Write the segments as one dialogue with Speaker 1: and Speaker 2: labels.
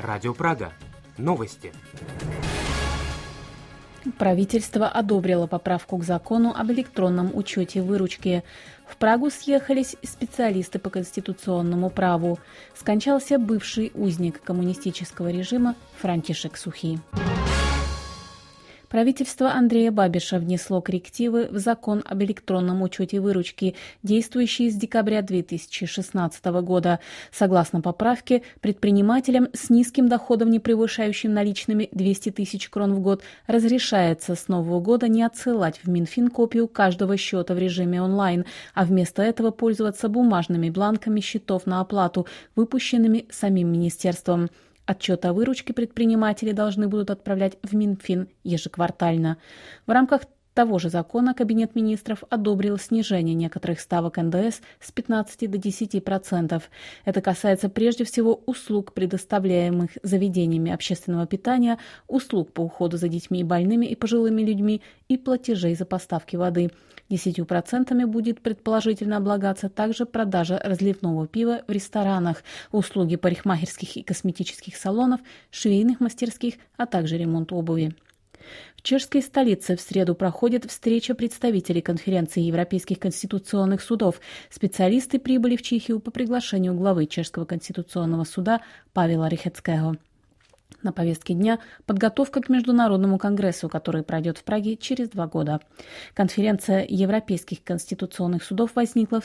Speaker 1: Радио Прага. Новости.
Speaker 2: Правительство одобрило поправку к закону об электронном учете выручки. В Прагу съехались специалисты по конституционному праву. Скончался бывший узник коммунистического режима Франтишек Сухий. Правительство Андрея Бабиша внесло коррективы в закон об электронном учете выручки, действующий с декабря 2016 года. Согласно поправке, предпринимателям с низким доходом, не превышающим наличными 200 тысяч крон в год, разрешается с нового года не отсылать в Минфин копию каждого счета в режиме онлайн, а вместо этого пользоваться бумажными бланками счетов на оплату, выпущенными самим министерством. Отчет о выручке предприниматели должны будут отправлять в Минфин ежеквартально. В рамках того же закона Кабинет министров одобрил снижение некоторых ставок НДС с 15 до 10%. Это касается прежде всего услуг, предоставляемых заведениями общественного питания, услуг по уходу за детьми и больными и пожилыми людьми и платежей за поставки воды. 10% будет предположительно облагаться также продажа разливного пива в ресторанах, услуги парикмахерских и косметических салонов, швейных мастерских, а также ремонт обуви. В чешской столице в среду проходит встреча представителей конференции Европейских конституционных судов. Специалисты прибыли в Чехию по приглашению главы Чешского конституционного суда Павела Rychetského. На повестке дня подготовка к Международному конгрессу, который пройдет в Праге через 2 года. Конференция Европейских конституционных судов возникла в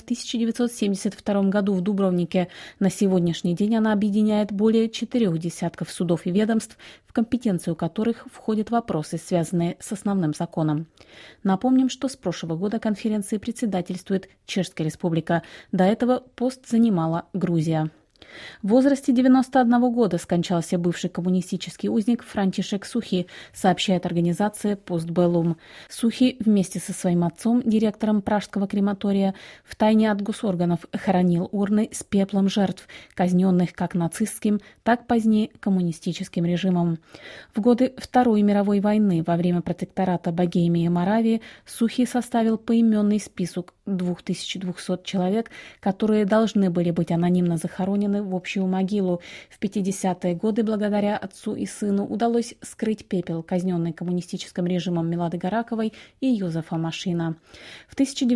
Speaker 2: 1972 году в Дубровнике. На сегодняшний день она объединяет более 4 десятков судов и ведомств, в компетенцию которых входят вопросы, связанные с основным законом. Напомним, что с прошлого года конференции председательствует Чешская Республика. До этого пост занимала Грузия. В возрасте 91 года скончался бывший коммунистический узник Франтишек Сухий, сообщает организация «Постбеллум». Сухий вместе со своим отцом, директором пражского крематория, втайне от госорганов хоронил урны с пеплом жертв, казненных как нацистским, так позднее коммунистическим режимом. В годы Второй мировой войны во время протектората Богемии и Моравии Сухий составил поименный список 2200 человек, которые должны были быть анонимно захоронены в общую могилу. В 50-е годы благодаря отцу и сыну удалось скрыть пепел казненной коммунистическим режимом Милады Гораковой и Йозефа Машина. В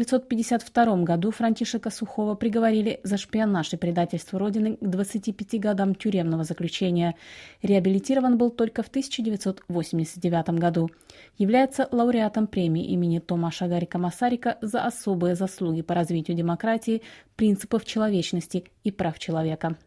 Speaker 2: 1952 году Франтишека Сухого приговорили за шпионаж и предательство Родины к 25 годам тюремного заключения. Реабилитирован был только в 1989 году. Является лауреатом премии имени Томаша Гарика Масарика за особые заслуги по развитию демократии, принципов человечности и прав человека.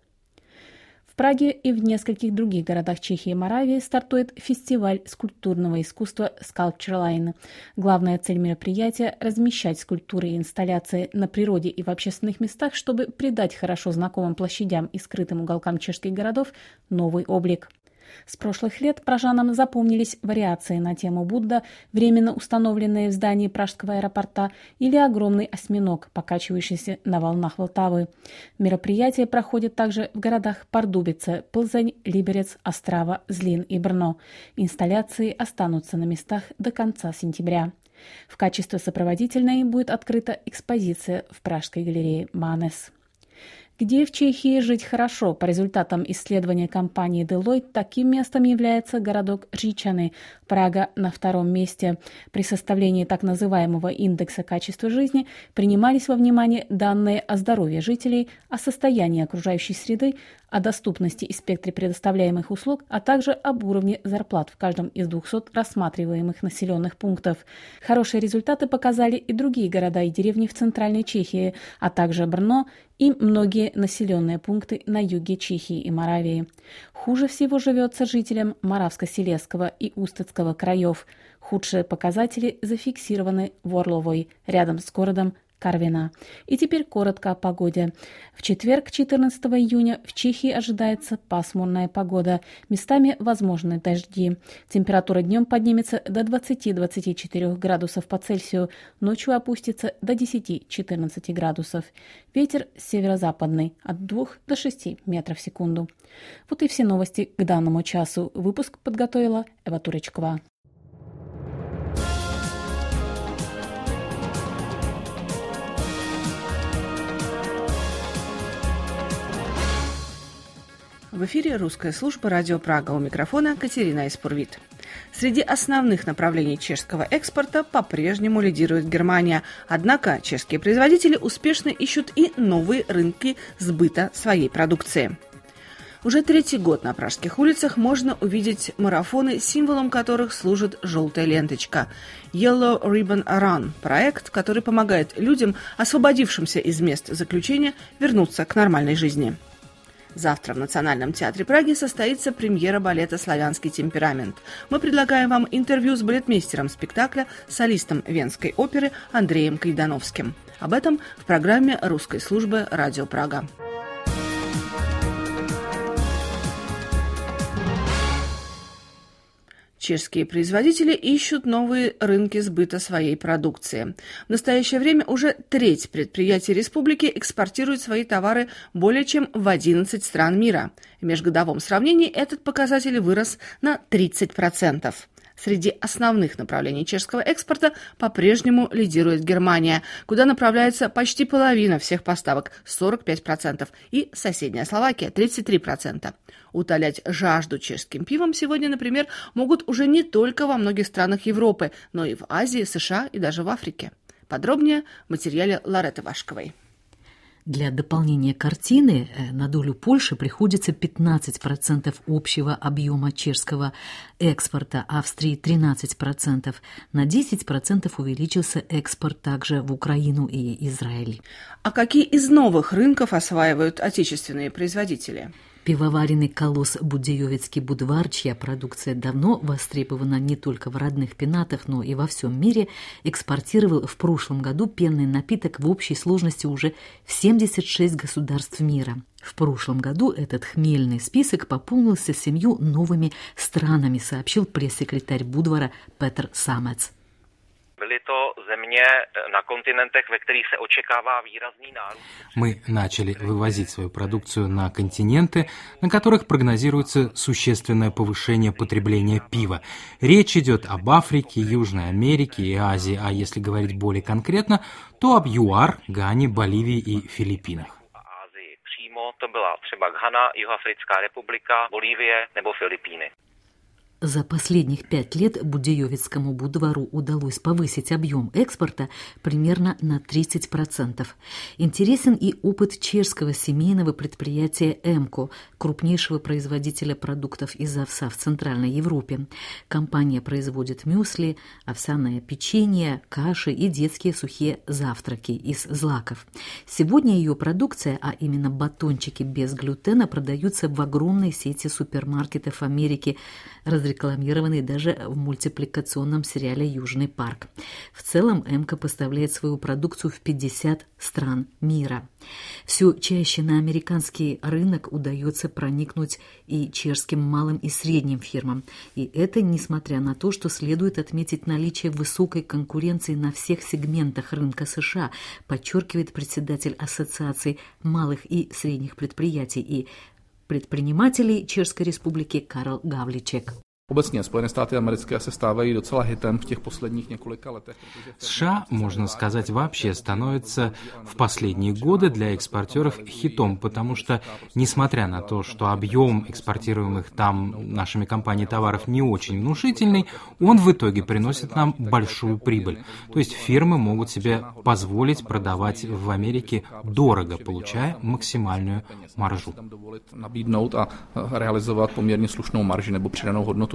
Speaker 2: В Праге и в нескольких других городах Чехии и Моравии стартует фестиваль скульптурного искусства Sculpture-Line. Главная цель мероприятия – размещать скульптуры и инсталляции на природе и в общественных местах, чтобы придать хорошо знакомым площадям и скрытым уголкам чешских городов новый облик. С прошлых лет пражанам запомнились вариации на тему Будда, временно установленные в здании пражского аэропорта, или огромный осьминог, покачивающийся на волнах Волтавы. Мероприятие проходит также в городах Пардубице, Плзень, Либерец, Острава, Злин и Брно. Инсталляции останутся на местах до конца сентября. В качестве сопроводительной будет открыта экспозиция в Пражской галерее Манес. Где в Чехии жить хорошо? По результатам исследования компании Deloitte таким местом является городок Říčany. Прага на 2-м месте. При составлении так называемого индекса качества жизни принимались во внимание данные о здоровье жителей, о состоянии окружающей среды, о доступности и спектре предоставляемых услуг, а также об уровне зарплат в каждом из 200 рассматриваемых населенных пунктов. Хорошие результаты показали и другие города и деревни в Центральной Чехии, а также Брно и многие населенные пункты на юге Чехии и Моравии. Хуже всего живется жителям Моравско-Силезского и Устецкого краев. Худшие показатели зафиксированы в Орловой, рядом с городом Карвина. И теперь коротко о погоде. В четверг, 14 июня, в Чехии ожидается пасмурная погода. Местами возможны дожди. Температура днем поднимется до 20-24 градусов по Цельсию. Ночью опустится до 10-14 градусов. Ветер северо-западный от 2 до 6 метров в секунду. Вот и все новости к данному часу. Выпуск подготовила Эва Туречкова.
Speaker 3: В эфире русская служба «Радио Прага». У микрофона Катерина Испурвит. Среди основных направлений чешского экспорта по-прежнему лидирует Германия. Однако чешские производители успешно ищут и новые рынки сбыта своей продукции. Уже третий год на пражских улицах можно увидеть марафоны, символом которых служит желтая ленточка. Yellow Ribbon Run – проект, который помогает людям, освободившимся из мест заключения, вернуться к нормальной жизни. Завтра в Национальном театре Праги состоится премьера балета «Славянский темперамент». Мы предлагаем вам интервью с балетмейстером спектакля, солистом Венской оперы Андреем Кайдановским. Об этом в программе русской службы «Радио Прага». Чешские производители ищут новые рынки сбыта своей продукции. В настоящее время уже треть предприятий республики экспортирует свои товары более чем в 11 стран мира. В межгодовом сравнении этот показатель вырос на 30%. Среди основных направлений чешского экспорта по-прежнему лидирует Германия, куда направляется почти половина всех поставок – 45%, и соседняя Словакия – 33%. Утолять жажду чешским пивом сегодня, например, могут уже не только во многих странах Европы, но и в Азии, США и даже в Африке. Подробнее в материале Лареты Вашковой.
Speaker 4: Для дополнения картины на долю Польши приходится 15% общего объема чешского экспорта, Австрии 13%. На 10% увеличился экспорт также в Украину и Израиль.
Speaker 3: А какие из новых рынков осваивают отечественные производители?
Speaker 4: Пивоваренный колосс Будеёвецкий Будвар, чья продукция давно востребована не только в родных пенатах, но и во всем мире, экспортировал в прошлом году пенный напиток в общей сложности уже в 76 государств мира. В прошлом году этот хмельный список пополнился 7 новыми странами, сообщил пресс-секретарь Будвара Петр Самец.
Speaker 1: Мы начали вывозить свою продукцию на континенты, на которых прогнозируется существенное повышение потребления пива. Речь идет об Африке, Южной Америке и Азии, а если говорить более конкретно, то об ЮАР, Гане, Боливии и Филиппинах.
Speaker 5: To byla třeba Ghana, Jihoafrická republika, Bolívie nebo Filipíny.
Speaker 4: За последних 5 лет Будеёвецкому Будвару удалось повысить объем экспорта примерно на 30%. Интересен и опыт чешского семейного предприятия «Эмко», крупнейшего производителя продуктов из овса в Центральной Европе. Компания производит мюсли, овсяное печенье, каши и детские сухие завтраки из злаков. Сегодня ее продукция, а именно батончики без глютена, продаются в огромной сети супермаркетов Америки, разрекламированный даже в мультипликационном сериале «Южный парк». В целом Эмко поставляет свою продукцию в 50 стран мира. Все чаще на американский рынок удается проникнуть и чешским малым и средним фирмам. И это несмотря на то, что следует отметить наличие высокой конкуренции на всех сегментах рынка США, подчеркивает председатель Ассоциации малых и средних предприятий и предпринимателей Чешской Республики Карл Гавличек.
Speaker 6: Obecně Spojené státy americké se stávají docela hitem v těch posledních několika letech.
Speaker 1: США, можно сказать, вообще становится в последние годы для экспортеров хитом, потому что, несмотря на то, что объем экспортируемых там нашими компаниями товаров не очень внушительный, он в итоге приносит нам большую прибыль. То есть фирмы могут себе позволить продавать в Америке дорого, получая максимальную маржу.
Speaker 6: Nabídnout a realizovat poměrně slušnou marži nebo přidanou hodnotu.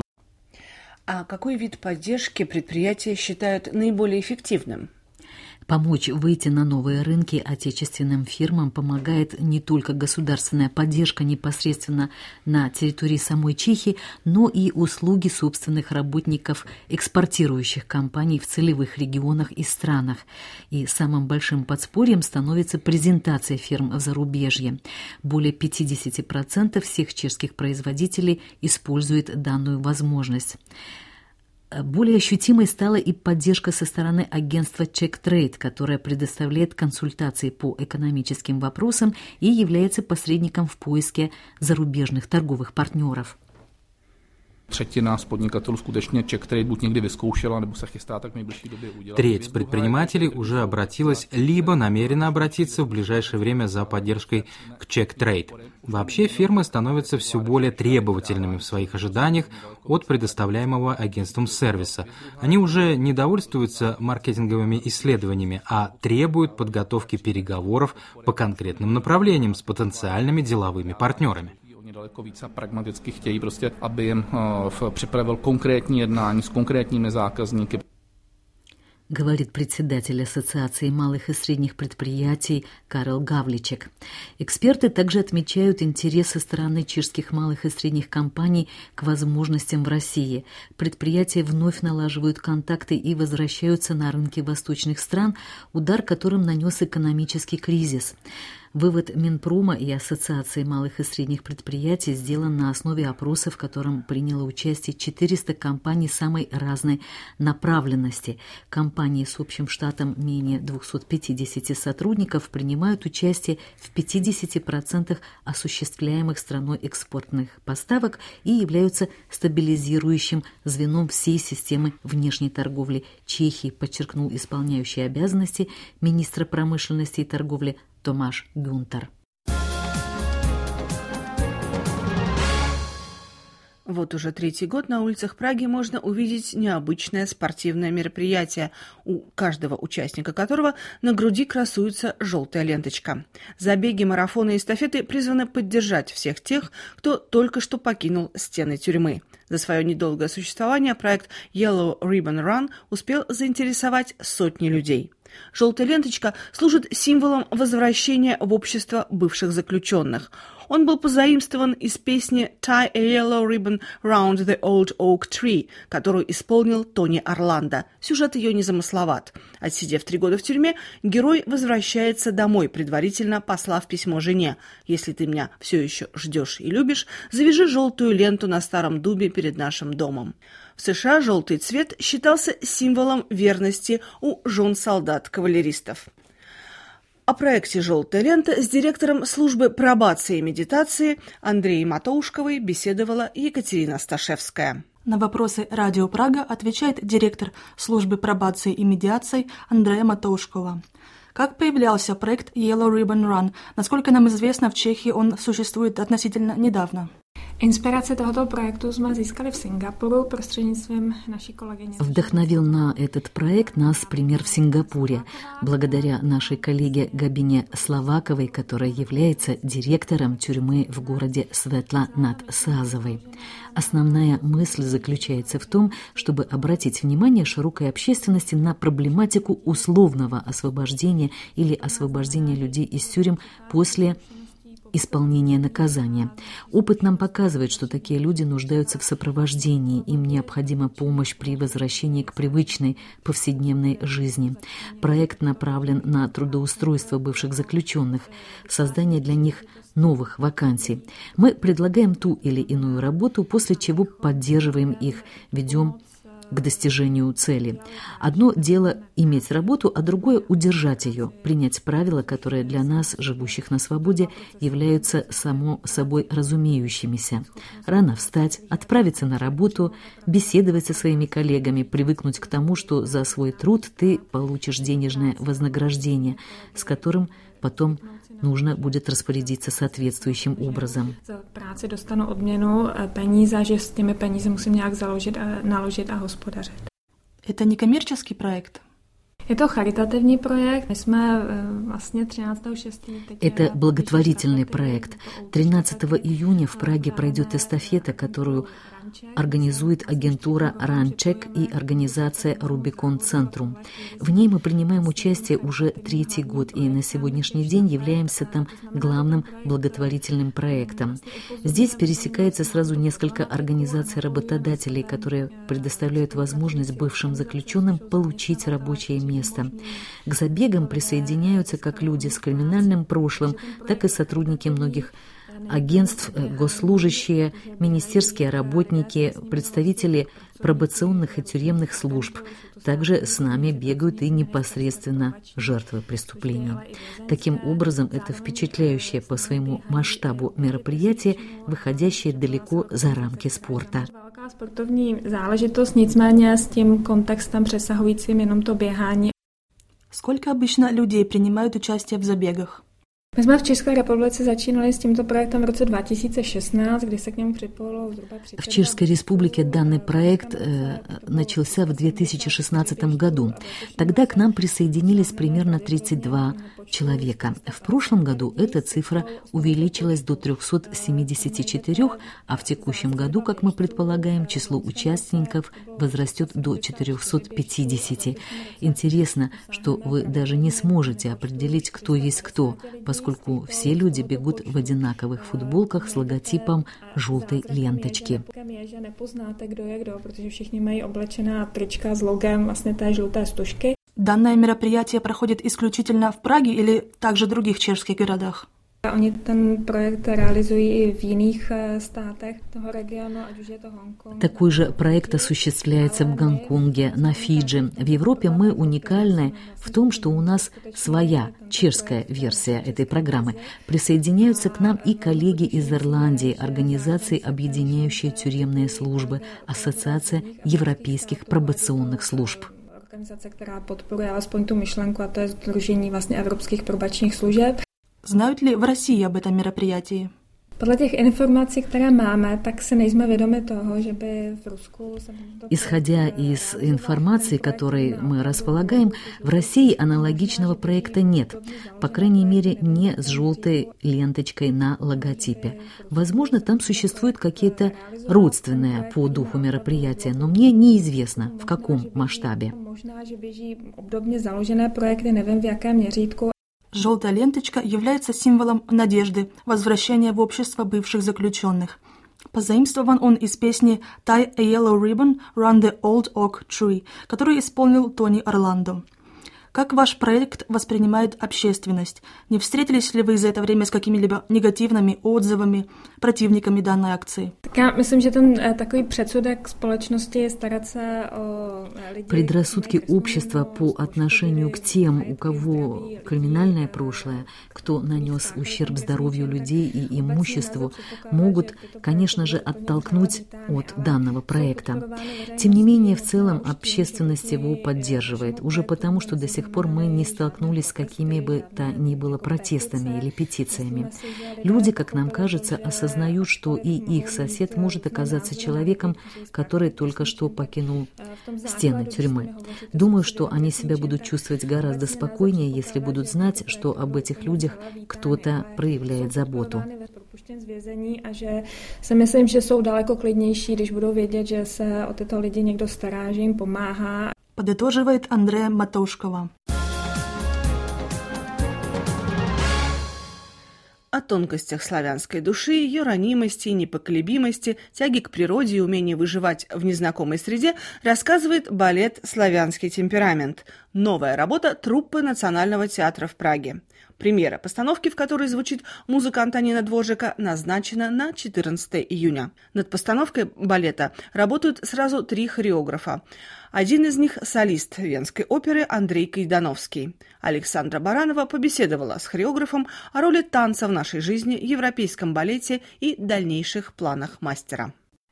Speaker 3: А какой вид поддержки предприятия считают наиболее эффективным?
Speaker 4: Помочь выйти на новые рынки отечественным фирмам помогает не только государственная поддержка непосредственно на территории самой Чехии, но и услуги собственных работников экспортирующих компаний в целевых регионах и странах. И самым большим подспорьем становится презентация фирм в зарубежье. Более 50% всех чешских производителей используют данную возможность. Более ощутимой стала и поддержка со стороны агентства Czech Trade, которое предоставляет консультации по экономическим вопросам и является посредником в поиске зарубежных торговых партнеров.
Speaker 6: Třetina z podnikatelů skutečně Czech Trade buď někdy vyzkoušela, nebo se chystá так в nejbližší době udělat.
Speaker 1: Треть предпринимателей уже обратилась, либо намерена обратиться в ближайшее время за поддержкой к Czech Trade. Вообще фирмы становятся все более требовательными в своих ожиданиях от предоставляемого агентством сервиса. Они уже не довольствуются маркетинговыми исследованиями, а требуют подготовки переговоров по конкретным направлениям с потенциальными деловыми партнерами.
Speaker 6: Daleko více pragmaticky chtějí prostě, aby jim připravil konkrétní jednání s konkrétními zákazníky.
Speaker 4: Говорит председатель Ассоциации малых и средних предприятий Карл Гавличек. Эксперты также отмечают интерес со стороны чешских малых и средних компаний к возможностям в России. Предприятия вновь налаживают контакты и возвращаются на рынки восточных стран, удар которым нанес экономический кризис. Вывод Минпрома и Ассоциации малых и средних предприятий сделан на основе опроса, в котором приняло участие 400 компаний самой разной направленности. Компании с общим штатом менее 250 сотрудников принимают участие в 50% осуществляемых страной экспортных поставок и являются стабилизирующим звеном всей системы внешней торговли Чехии, подчеркнул исполняющий обязанности министра промышленности и торговли Томаш Гюнтер.
Speaker 3: Вот уже третий год на улицах Праги можно увидеть необычное спортивное мероприятие, у каждого участника которого на груди красуется желтая ленточка. Забеги, марафоны и эстафеты призваны поддержать всех тех, кто только что покинул стены тюрьмы. За свое недолгое существование проект Yellow Ribbon Run успел заинтересовать сотни людей. Желтая ленточка служит символом возвращения в общество бывших заключенных. Он был позаимствован из песни «Tie a yellow ribbon round the old oak tree», которую исполнил Тони Орландо. Сюжет ее незамысловат. Отсидев 3 года в тюрьме, герой возвращается домой, предварительно послав письмо жене. «Если ты меня все еще ждешь и любишь, завяжи желтую ленту на старом дубе перед нашим домом». В США желтый цвет считался символом верности у жен солдат-кавалеристов. О проекте «Желтая лента» с директором службы пробации и медитации Андреей Матоушковой беседовала Екатерина Сташевская.
Speaker 7: На вопросы «Радио Прага» отвечает директор службы пробации и медиации Андрея Матоушкова. Как появлялся проект Yellow Ribbon Run? Насколько нам известно, в Чехии он существует относительно недавно.
Speaker 8: Inspiraci tohoto projektu jsme získali v Singapuru prostřednictvím naší kolegyně.
Speaker 4: Вдохновил на этот проект нас пример в Сингапуре, благодаря нашей коллеге Габине Словаковой, которая является директором тюрьмы в городе Светла над Сазовой. Основная мысль заключается в том, чтобы обратить внимание широкой общественности на проблематику условного освобождения или освобождения людей из тюрем после исполнения наказания. Опыт нам показывает, что такие люди нуждаются в сопровождении, им необходима помощь при возвращении к привычной повседневной жизни. Проект направлен на трудоустройство бывших заключенных, создание для них новых вакансий. Мы предлагаем ту или иную работу, после чего поддерживаем их, ведем к достижению цели. Одно дело иметь работу, а другое удержать ее, принять правила, которые для нас, живущих на свободе, являются само собой разумеющимися. Рано встать, отправиться на работу, беседовать со своими коллегами, привыкнуть к тому, что за свой труд ты получишь денежное вознаграждение, с которым потом нужно будет распорядиться соответствующим образом.
Speaker 8: За práci dostanu odměnu, peníze, že s těmi peníze musím nějak naložit a hospodařit.
Speaker 7: Это не коммерческий проект?
Speaker 8: Je to charitativní projekt. My jsme vlastně 13.6.
Speaker 4: Это благотворительный проект. 13 июня в Праге пройдет эстафета, которую организует агентура «Ранчек» и организация «Рубикон Центрум». В ней мы принимаем участие уже 3-й год и на сегодняшний день являемся там главным благотворительным проектом. Здесь пересекается сразу несколько организаций работодателей, которые предоставляют возможность бывшим заключенным получить рабочее место. К забегам присоединяются как люди с криминальным прошлым, так и сотрудники многих агентств, госслужащие, министерские работники, представители пробационных и тюремных служб. Также с нами бегают и непосредственно жертвы преступления. Таким образом, это впечатляющее по своему масштабу мероприятие, выходящее далеко за рамки спорта.
Speaker 8: Sportovní záležitost, nicméně s tím kontextem přesahujícím jenom to běhání.
Speaker 7: Сколько обычно людей принимают участие в забегах?
Speaker 8: My jsme v České republice začínali s tímto projektem v roce 2016, kdy se k němu připojilo zhruba 30.
Speaker 4: В Чешской Республике данный проект начался в 2016 году. Тогда к нам присоединились примерно 32 человека. В прошлом году эта цифра увеличилась до 374, а в текущем году, как мы предполагаем, число участников возрастет до 450. Интересно, что вы даже не сможете определить, кто есть кто, поскольку все люди бегут в одинаковых футболках с логотипом желтой ленточки.
Speaker 7: Данное мероприятие проходит исключительно в Праге или также в других чешских городах?
Speaker 8: Oni ten projekt realizují i v jiných státech toho regionu, ať už je to Hongkong.
Speaker 4: Такой же проект осуществляется в Гонконге, на Фиджи. В Европе мы уникальны в том, что у нас своя чешская версия этой программы. Присоединяются к нам и коллеги из Ирландии, организации, объединяющие тюремные службы, Ассоциация европейских пробационных служб.
Speaker 8: Organizace, která podporuje alespoň tu myšlenku, a to je Sdružení vlastně evropských probačních služeb.
Speaker 7: Знают ли в России об этом мероприятии?
Speaker 8: Podle těch informací, které máme, tak si nejsme vědomi toho, že by v Rusku...
Speaker 4: Исходя из информации, которой мы располагаем, в России аналогичного проекта нет. По крайней мере, не с желтой ленточкой на логотипе. Возможно, там существуют какие-то родственные по духу мероприятия, но мне неизвестно, в каком масштабе.
Speaker 8: Možná, že běží obdobně založené projekty, nevím v jakém měřítku.
Speaker 7: Желтая ленточка является символом надежды, возвращения в общество бывших заключенных. Позаимствован он из песни «Tie a yellow ribbon round the old oak tree», которую исполнил Тони Орландо. Как ваш проект воспринимает общественность? Не встретились ли вы за это время с какими-либо негативными отзывами, противниками данной акции?
Speaker 8: Já myslím, že ten takový předsudek společnosti je starat se o lidi.
Speaker 4: Предрассудки общества по отношению к тем, у кого криминальное прошлое, кто нанес ущерб здоровью людей и имуществу, могут, конечно же, оттолкнуть от данного проекта. Тем не менее, в целом общественность его поддерживает, уже потому, что до сих пор мы не столкнулись с какими бы то ни было протестами или петициями. Люди, как нам кажется, осознают, что и их сосед может оказаться человеком, который только что покинул стены тюрьмы. Думаю, что они себя будут чувствовать гораздо спокойнее, если будут знать, что об этих людях кто-то проявляет заботу.
Speaker 8: A že si myslím, že jsou daleko klidnější, když budou vědět, že se o tyto lidi někdo stará, že jim pomáhá.
Speaker 7: Подытоживает Андрея Матошкова.
Speaker 3: О тонкостях славянской души, ее ранимости и непоколебимости, тяге к природе и умении выживать в незнакомой среде рассказывает балет «Славянский темперамент» – новая работа труппы Национального театра в Праге. Премьера постановки, в которой звучит музыка Антонина Дворжика, назначена на 14 июня. Над постановкой балета работают сразу 3 хореографа. Один из них – солист Венской оперы Андрей Кайдановский. Александра Баранова побеседовала с хореографом о роли танца в нашей жизни, европейском балете и дальнейших планах мастера.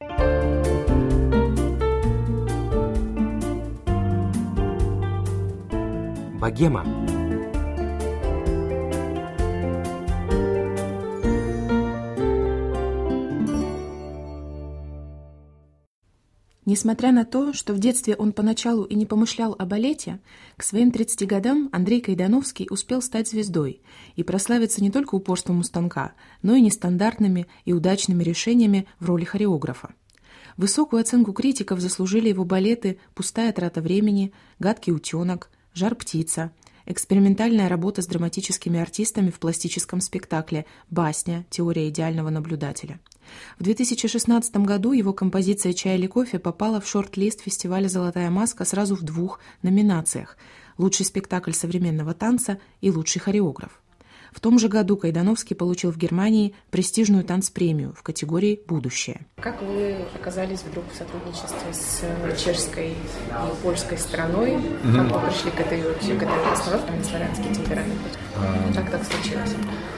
Speaker 1: Богема.
Speaker 9: Несмотря на то, что в детстве он поначалу и не помышлял о балете, к своим 30 годам Андрей Кайдановский успел стать звездой и прославиться не только упорством у станка, но и нестандартными и удачными решениями в роли хореографа. Высокую оценку критиков заслужили его балеты «Пустая трата времени», «Гадкий утенок», «Жар-птица», экспериментальная работа с драматическими артистами в пластическом спектакле «Басня. Теория идеального наблюдателя». В 2016 году его композиция «Чай или кофе» попала в шорт-лист фестиваля «Золотая маска» сразу в 2 номинациях – «Лучший спектакль современного танца» и «Лучший хореограф». В том же году Кайдановский получил в Германии престижную танцпремию в категории «Будущее».
Speaker 10: Как вы оказались вдруг в сотрудничестве с чешской и польской стороной? Как вы пришли к этой постановке на славянский темперамент? Как так случилось?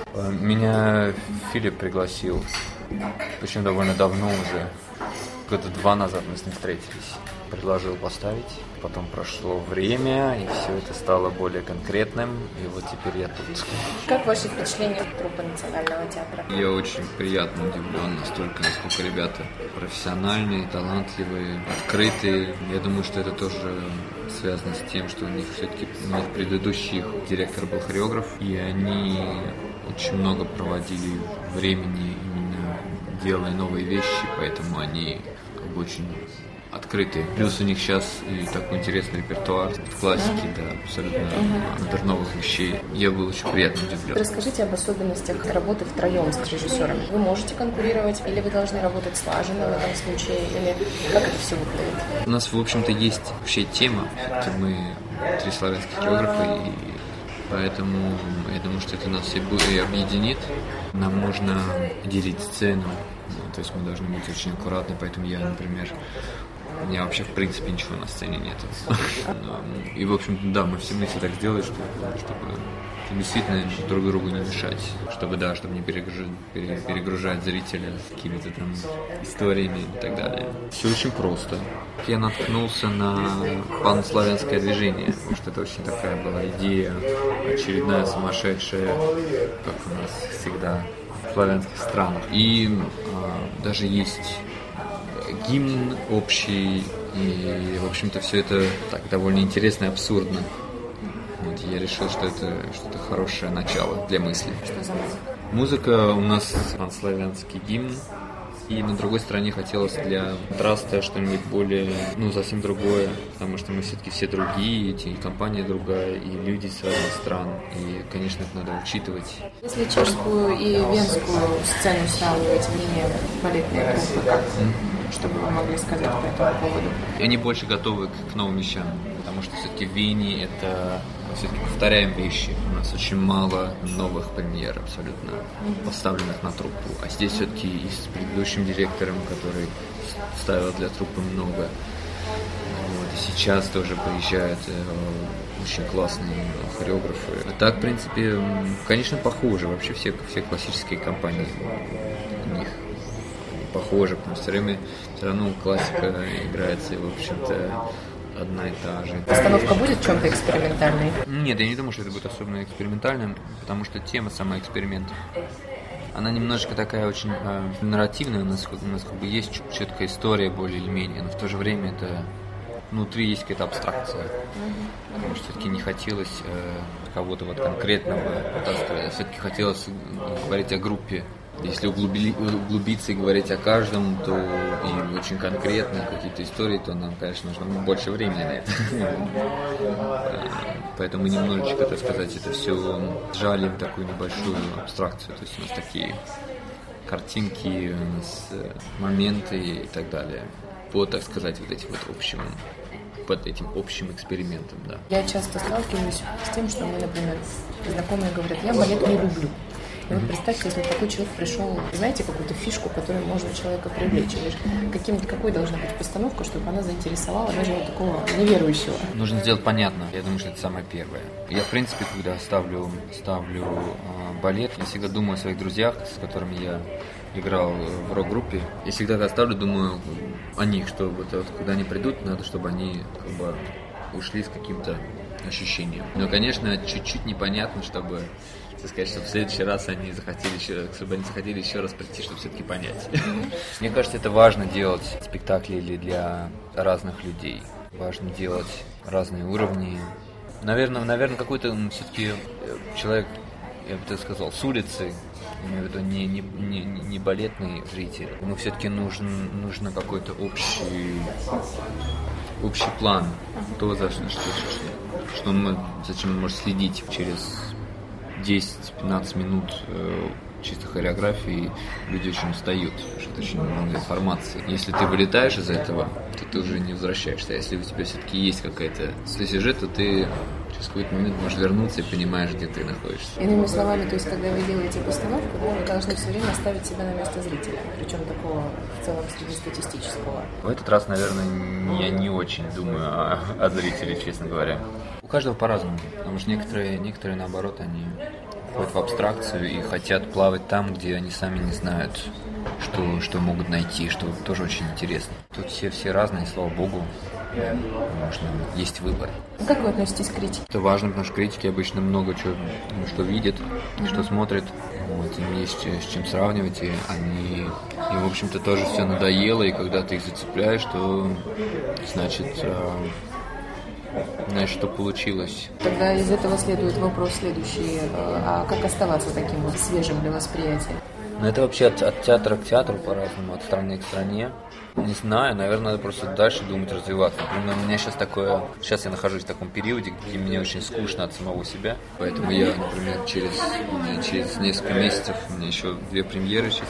Speaker 11: Меня Филипп пригласил, причем довольно давно уже, года 2 назад мы с ним встретились. Предложил поставить, потом прошло время, и все это стало более конкретным, и вот теперь я тут.
Speaker 10: Как ваши впечатления от труппы Национального театра?
Speaker 11: Я очень приятно удивлен настолько, насколько ребята профессиональные, талантливые, открытые. Я думаю, что это тоже связано с тем, что у них все-таки предыдущий директор был хореограф, и они очень много проводили времени именно делая новые вещи, поэтому они как бы очень открытые. Плюс у них сейчас и такой интересный репертуар в классике, да, абсолютно до новых вещей. Я был очень приятно удивлен.
Speaker 10: Расскажите об особенностях работы втроем с режиссером. Вы можете конкурировать, или вы должны работать слаженно в этом случае, или как это все выглядит?
Speaker 11: У нас, в общем-то, есть вообще тема. Мы 3 славянских хореографа, и поэтому я думаю, что это нас всех и объединит. Нам нужно делить сцену, то есть мы должны быть очень аккуратны, поэтому я, например, у меня вообще в принципе ничего на сцене нет. И в общем, да, мы все так сделали, чтобы действительно друг другу не мешать, чтобы не перегружать зрителя какими-то там историями и так далее. Все очень просто. Я наткнулся на панславянское движение, потому что это очень такая была идея, очередная сумасшедшая, как у нас всегда в славянских странах. И даже есть гимн общий, и, в общем-то, все это так довольно интересно и абсурдно. Вот, я решил, что это что-то хорошее начало для мысли.
Speaker 10: Что за музыка?
Speaker 11: Музыка у нас панславянский гимн, и на другой стороне хотелось для контраста что-нибудь более, совсем другое, потому что мы все-таки все другие, и компания другая, и люди с разных стран, и, конечно, это надо учитывать.
Speaker 10: Если чешскую и венскую сцену сравнивать, мнение балетной группы, чтобы вы могли сказать по этому поводу?
Speaker 11: Они больше готовы к новым вещам, потому что все-таки в Вене это все-таки повторяем вещи. У нас очень мало новых премьер абсолютно поставленных на труппу. А здесь все-таки и с предыдущим директором, который ставил для труппы много. Вот, и сейчас тоже приезжают очень классные хореографы. А так, в принципе, конечно, похоже. Вообще все классические компании у них похожи, потому что все равно классика играется, и, в общем-то, одна и та же.
Speaker 10: Постановка будет в чем-то экспериментальной?
Speaker 11: Нет, я не думаю, что это будет особенно экспериментальным, потому что тема сама эксперимента. Она немножко такая очень нарративная, у нас как бы есть четкая история более или менее, но в то же время это внутри есть какая-то абстракция. Потому что все-таки не хотелось кого-то конкретного вытаскивать, а все-таки хотелось говорить о группе. Если углубиться и говорить о каждом, то и очень конкретно какие-то истории, то нам, конечно, нужно больше времени на это. Поэтому немножечко, так сказать, это все сжали в такую небольшую абстракцию. То есть у нас такие картинки, у нас моменты и так далее. По, так сказать, под этим общим экспериментом, да.
Speaker 10: Я часто сталкиваюсь с тем, что мы, например, знакомые говорят, я балет не люблю. И вот представьте, если такой человек пришел, знаете, какую-то фишку, которую можно человека привлечь, или какой должна быть постановка, чтобы она заинтересовала даже такого неверующего.
Speaker 11: Нужно сделать понятно. Я думаю, что это самое первое. Я, в принципе, когда ставлю балет, я всегда думаю о своих друзьях, с которыми я играл в рок-группе. Я всегда, когда ставлю, думаю о них, что когда они придут, надо, чтобы они ушли с каким-то ощущением. Но, конечно, чуть-чуть непонятно, чтобы сказать, что в следующий раз они захотели еще раз прийти, чтобы все-таки понять. Мне кажется, это важно делать спектакли для разных людей. Важно делать разные уровни. Наверное, какой-то все-таки человек, я бы так сказал, с улицы, имею в виду не балетный зритель. Ему все-таки нужно какой-то общий план. То, зачем он может следить через 10-15 минут чисто хореографии, люди очень устают, потому что это очень много информации. Если ты вылетаешь из этого, то ты уже не возвращаешься. А если у тебя все-таки есть какая-то сюжет, то ты Через какой-то момент можешь вернуться и понимаешь, где ты находишься.
Speaker 10: Иными словами, то есть, когда вы делаете постановку, да, вы должны все время ставить себя на место зрителя, причем такого в целом среднестатистического.
Speaker 11: В этот раз, наверное, я не очень думаю о зрителе, честно говоря. У каждого по-разному, потому что некоторые наоборот, они входят в абстракцию и хотят плавать там, где они сами не знают, что могут найти, что тоже очень интересно. Тут все разные, слава богу. Есть выбор.
Speaker 10: Как вы относитесь к критике?
Speaker 11: Это важно, потому что критики обычно много что видят, что смотрят. Вот, им есть с чем сравнивать, и им, в общем-то, тоже все надоело, и когда ты их зацепляешь, то значит, что получилось.
Speaker 10: Тогда из этого следует вопрос следующий. А как оставаться таким вот свежим для восприятия?
Speaker 11: Ну, это вообще от театра к театру по-разному, от страны к стране. Не знаю, наверное, надо просто дальше думать, развиваться. Например, у меня сейчас я нахожусь в таком периоде, где мне очень скучно от самого себя. Поэтому я, например, через несколько месяцев, у меня еще 2 премьеры сейчас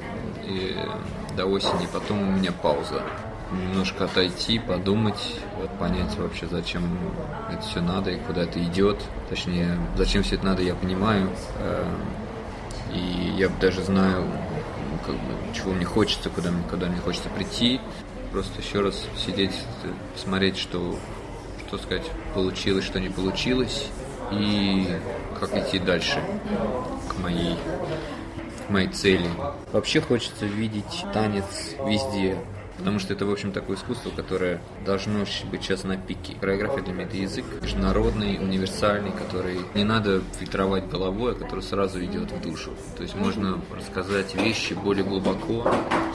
Speaker 11: до осени, потом у меня пауза. Немножко отойти, подумать, понять вообще, зачем это все надо и куда это идет. Точнее, зачем все это надо, я понимаю. И я даже знаю, чего мне хочется, куда мне хочется прийти. Просто еще раз сидеть, смотреть, что сказать, получилось, что не получилось, и как идти дальше к моей цели. Вообще хочется видеть танец везде. Потому что это, в общем, такое искусство, которое должно быть сейчас на пике. Хореография для меня – это язык международный, универсальный, который не надо фильтровать головой, а который сразу идет в душу. То есть можно рассказать вещи более глубоко,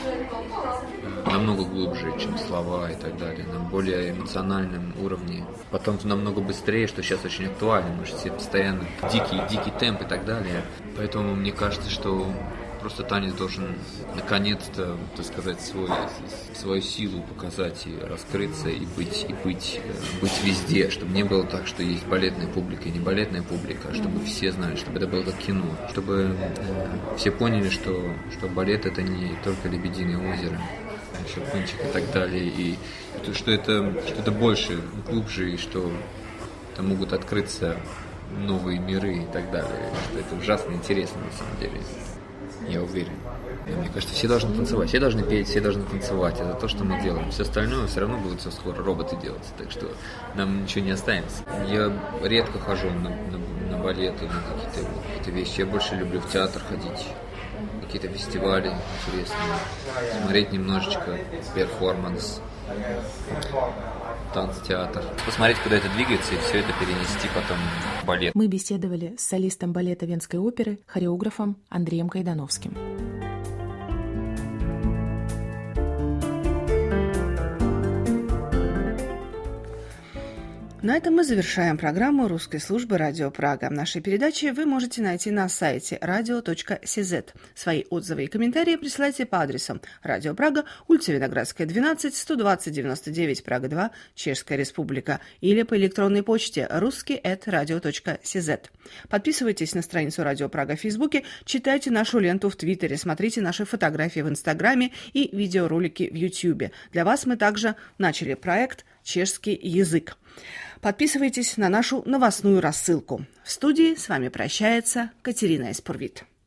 Speaker 11: намного глубже, чем слова и так далее, на более эмоциональном уровне. Потом намного быстрее, что сейчас очень актуально, потому что все постоянно дикий темп и так далее. Поэтому мне кажется, что просто танец должен наконец-то, так сказать, свою силу показать и раскрыться, и быть везде, чтобы не было так, что есть балетная публика и не балетная публика, чтобы все знали, чтобы это было как кино, чтобы все поняли, что балет — это не только «Лебединое озеро», «Щелкунчик» и так далее, и что это больше, глубже, и что там могут открыться новые миры и так далее, что это ужасно интересно на самом деле. Я уверен. Мне кажется, все должны танцевать, все должны петь, все должны танцевать. Это то, что мы делаем. Все остальное все равно будут все скоро роботы делать. Так что нам ничего не останется. Я редко хожу на балеты, на какие-то вещи. Я больше люблю в театр ходить. Какие-то фестивали интересные. Смотреть немножечко перформанс. Танц-театр. Посмотреть, куда это двигается, и все это перенести потом в балет.
Speaker 9: Мы беседовали с солистом балета Венской оперы, хореографом Андреем Кайдановским.
Speaker 3: На этом мы завершаем программу русской службы «Радио Прага». Наши передачи вы можете найти на сайте radio.cz. Свои отзывы и комментарии присылайте по адресам Радио Прага, улица Виноградская, 12, 120-99, Прага 2, Чешская Республика, или по электронной почте ruski@radio.cz. Подписывайтесь на страницу Радио Прага в Фейсбуке, читайте нашу ленту в Твиттере, смотрите наши фотографии в Инстаграме и видеоролики в Ютьюбе. Для вас мы также начали проект «Чешский язык». Подписывайтесь на нашу новостную рассылку. В студии с вами прощается Катерина Испурвит.